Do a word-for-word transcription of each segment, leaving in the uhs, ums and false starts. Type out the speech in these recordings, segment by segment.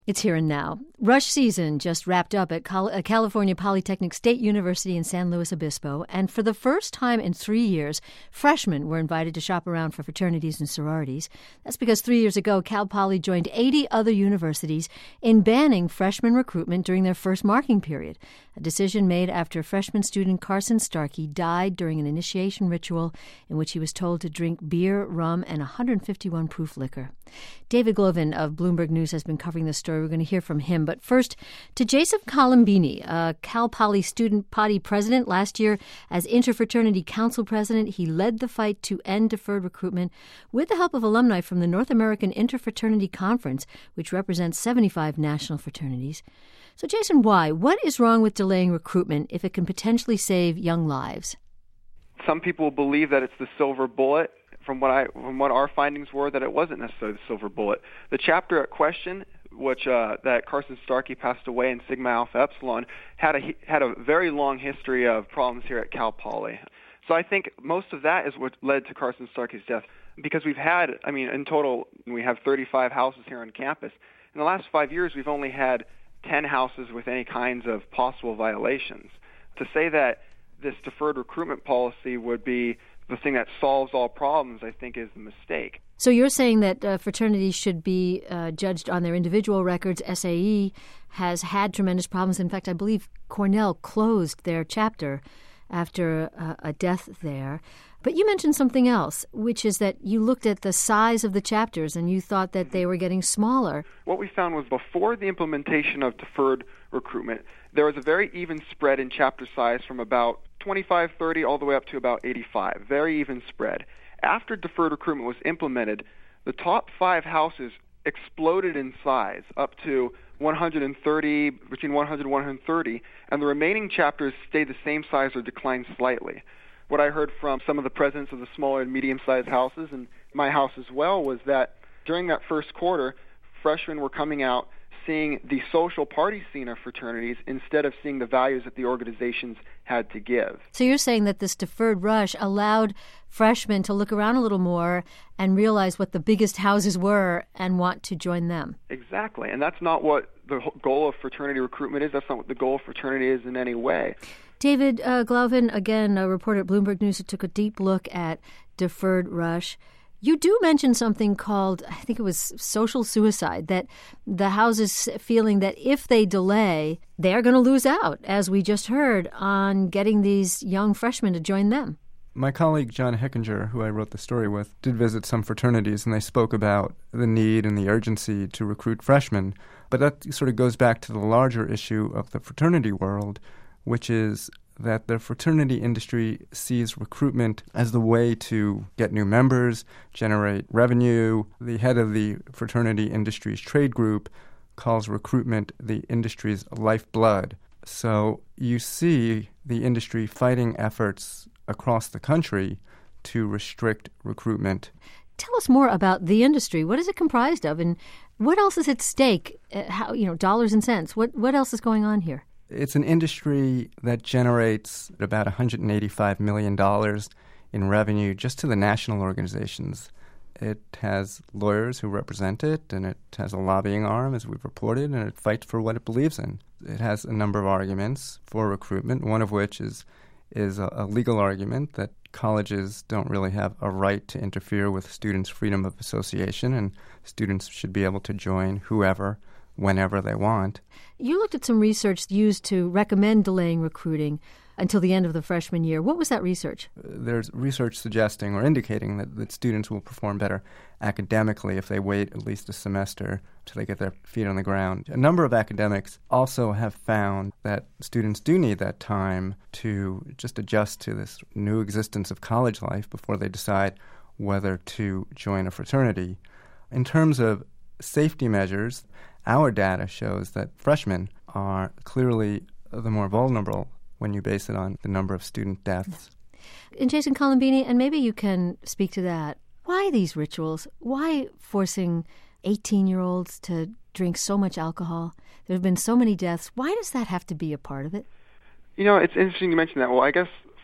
It's here and now. Rush season just wrapped up at Cal- California Polytechnic State University in San Luis Obispo, and for the first time in three years, freshmen were invited to shop around for fraternities and sororities. That's because three years ago, Cal Poly joined eighty other universities in banning freshman recruitment during their first marking period, a decision made after freshman student Carson Starkey died during an initiation ritual in which he was told to drink beer, rum, and one hundred fifty-one proof liquor. David Glovin of Bloomberg News has been covering this story. We're going to hear from him. But first, to Jason Colombini, a Cal Poly student body president. Last year, as Interfraternity Council president, he led the fight to end deferred recruitment with the help of alumni from the North American Interfraternity Conference, which represents seventy-five national fraternities. So, Jason, why? What is wrong with delaying recruitment if it can potentially save young lives? Some people believe that it's the silver bullet. From what I, from what our findings were, that it wasn't necessarily the silver bullet. The chapter at question, which uh, that Carson Starkey passed away in Sigma Alpha Epsilon, had a had a very long history of problems here at Cal Poly. So I think most of that is what led to Carson Starkey's death, because we've had, I mean, in total, we have thirty-five houses here on campus. In the last five years, we've only had ten houses with any kinds of possible violations. To say that this deferred recruitment policy would be the thing that solves all problems, I think, is a mistake. So you're saying that uh, fraternities should be uh, judged on their individual records. S A E has had tremendous problems. In fact, I believe Cornell closed their chapter after uh, a death there. But you mentioned something else, which is that you looked at the size of the chapters and you thought that they were getting smaller. What we found was before the implementation of deferred recruitment, there was a very even spread in chapter size from about twenty-five, thirty, all the way up to about eighty-five. Very even spread. After deferred recruitment was implemented, the top five houses exploded in size up to one hundred thirty, between one hundred and one hundred thirty, and the remaining chapters stayed the same size or declined slightly. What I heard from some of the presidents of the smaller and medium-sized houses, and my house as well, was that during that first quarter, freshmen were coming out seeing the social party scene of fraternities instead of seeing the values that the organizations had to give. So you're saying that this deferred rush allowed freshmen to look around a little more and realize what the biggest houses were and want to join them. Exactly. And that's not what the goal of fraternity recruitment is. That's not what the goal of fraternity is in any way. David uh, Glovin, again, a reporter at Bloomberg News, who took a deep look at deferred rush. You do mention something called, I think it was social suicide, that the houses feeling that if they delay, they're going to lose out, as we just heard, on getting these young freshmen to join them. My colleague John Hickinger, who I wrote the story with, did visit some fraternities, and they spoke about the need and the urgency to recruit freshmen. But that sort of goes back to the larger issue of the fraternity world, which is that the fraternity industry sees recruitment as the way to get new members, generate revenue. The head of the fraternity industry's trade group calls recruitment the industry's lifeblood. So you see the industry fighting efforts across the country to restrict recruitment. Tell us more about the industry. What is it comprised of, and what else is at stake? Uh, how, you know, dollars and cents. What what else is going on here? It's an industry that generates about one hundred eighty-five million dollars in revenue just to the national organizations. It has lawyers who represent it, and it has a lobbying arm, as we've reported, and it fights for what it believes in. It has a number of arguments for recruitment, one of which is is a, a legal argument that colleges don't really have a right to interfere with students' freedom of association, and students should be able to join whoever, whenever they want. You looked at some research used to recommend delaying recruiting until the end of the freshman year. What was that research? There's research suggesting or indicating that, that students will perform better academically if they wait at least a semester till they get their feet on the ground. A number of academics also have found that students do need that time to just adjust to this new existence of college life before they decide whether to join a fraternity. In terms of safety measures, our data shows that freshmen are clearly the more vulnerable when you base it on the number of student deaths. And Jason Colombini, and maybe you can speak to that. Why these rituals? Why forcing eighteen-year-olds to drink so much alcohol? There have been so many deaths. Why does that have to be a part of it? You know, it's interesting you mention that. Well, I guess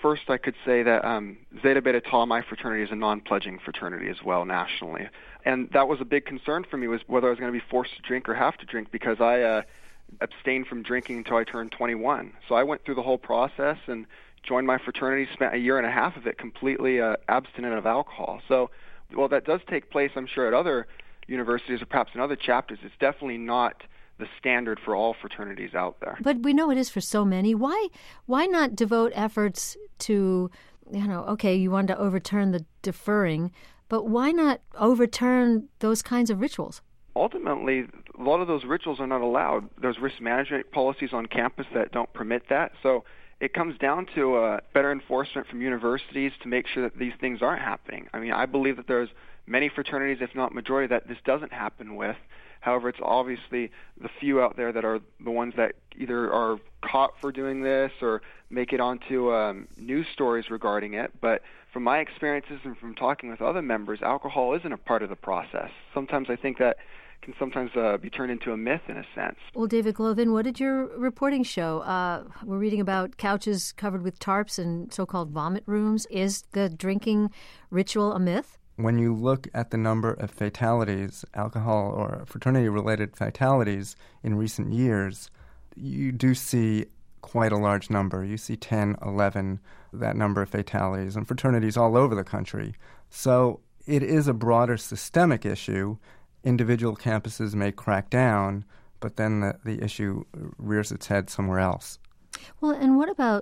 first I could say that um, Zeta Beta Tau, my fraternity, is a non-pledging fraternity as well nationally. And that was a big concern for me, was whether I was going to be forced to drink or have to drink, because I uh, abstained from drinking until I turned twenty-one. So I went through the whole process and joined my fraternity, spent a year and a half of it completely uh, abstinent of alcohol. So, well, that does take place, I'm sure, at other universities or perhaps in other chapters. It's definitely not the standard for all fraternities out there. But we know it is for so many. Why why not devote efforts to, you know, okay, you wanted to overturn the deferring, but why not overturn those kinds of rituals? Ultimately, a lot of those rituals are not allowed. There's risk management policies on campus that don't permit that. So it comes down to uh, better enforcement from universities to make sure that these things aren't happening. I mean, I believe that there's many fraternities, if not majority, that this doesn't happen with. However, it's obviously the few out there that are the ones that either are caught for doing this or make it onto um, news stories regarding it. But from my experiences and from talking with other members, alcohol isn't a part of the process. Sometimes I think that can sometimes uh, be turned into a myth in a sense. Well, David Glovin, what did your reporting show? Uh, we're reading about couches covered with tarps and so-called vomit rooms. Is the drinking ritual a myth? When you look at the number of fatalities, alcohol or fraternity-related fatalities in recent years, you do see quite a large number. You see ten, eleven, that number of fatalities, and fraternities all over the country. So it is a broader systemic issue. Individual campuses may crack down, but then the, the issue rears its head somewhere else. Well, and what about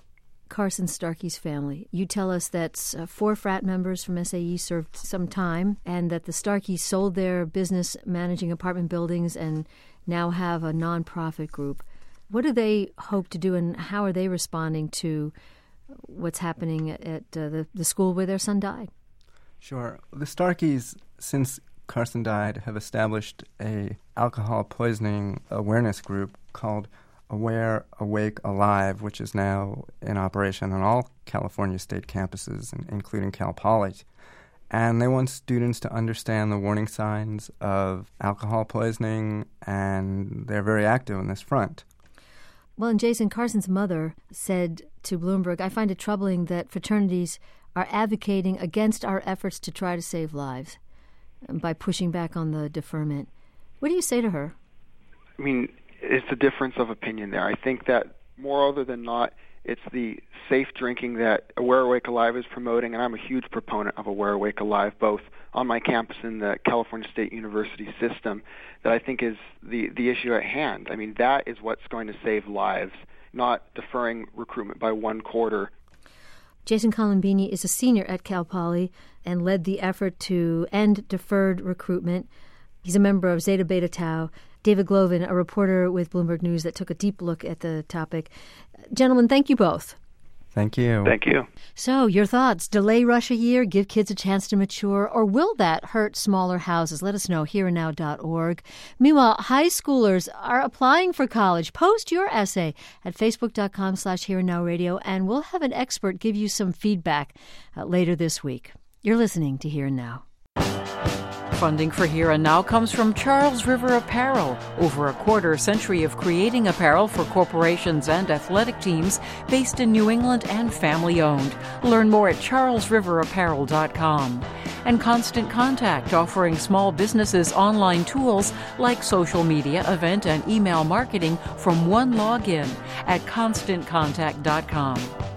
Carson Starkey's family? You tell us that uh, four frat members from S A E served some time, and that the Starkeys sold their business managing apartment buildings and now have a nonprofit group. What do they hope to do, and how are they responding to what's happening at, at uh, the, the school where their son died? Sure. The Starkeys, since Carson died, have established a alcohol poisoning awareness group called Aware, Awake, Alive, which is now in operation on all California state campuses, including Cal Poly. And they want students to understand the warning signs of alcohol poisoning, and they're very active on this front. Well, and Jason, Carson's mother said to Bloomberg, I find it troubling that fraternities are advocating against our efforts to try to save lives by pushing back on the deferment. What do you say to her? I mean, it's a difference of opinion there. I think that more other than not, it's the safe drinking that Aware, Awake, Alive is promoting, and I'm a huge proponent of Aware, Awake, Alive, both on my campus and the California State University system, that I think is the, the issue at hand. I mean, that is what's going to save lives, not deferring recruitment by one quarter. Jason Colombini is a senior at Cal Poly and led the effort to end deferred recruitment. He's a member of Zeta Beta Tau. David Glovin, a reporter with Bloomberg News that took a deep look at the topic. Gentlemen, thank you both. Thank you. Thank you. So, your thoughts? Delay rush a year, give kids a chance to mature, or will that hurt smaller houses? Let us know, here and now dot org. Meanwhile, high schoolers are applying for college. Post your essay at facebook.com slash here and now radio, and we'll have an expert give you some feedback uh, later this week. You're listening to Here and Now. Funding for Here and Now comes from Charles River Apparel. Over a quarter century of creating apparel for corporations and athletic teams based in New England and family-owned. Learn more at charles river apparel dot com. And Constant Contact, offering small businesses online tools like social media, event, and email marketing from one login at constant contact dot com.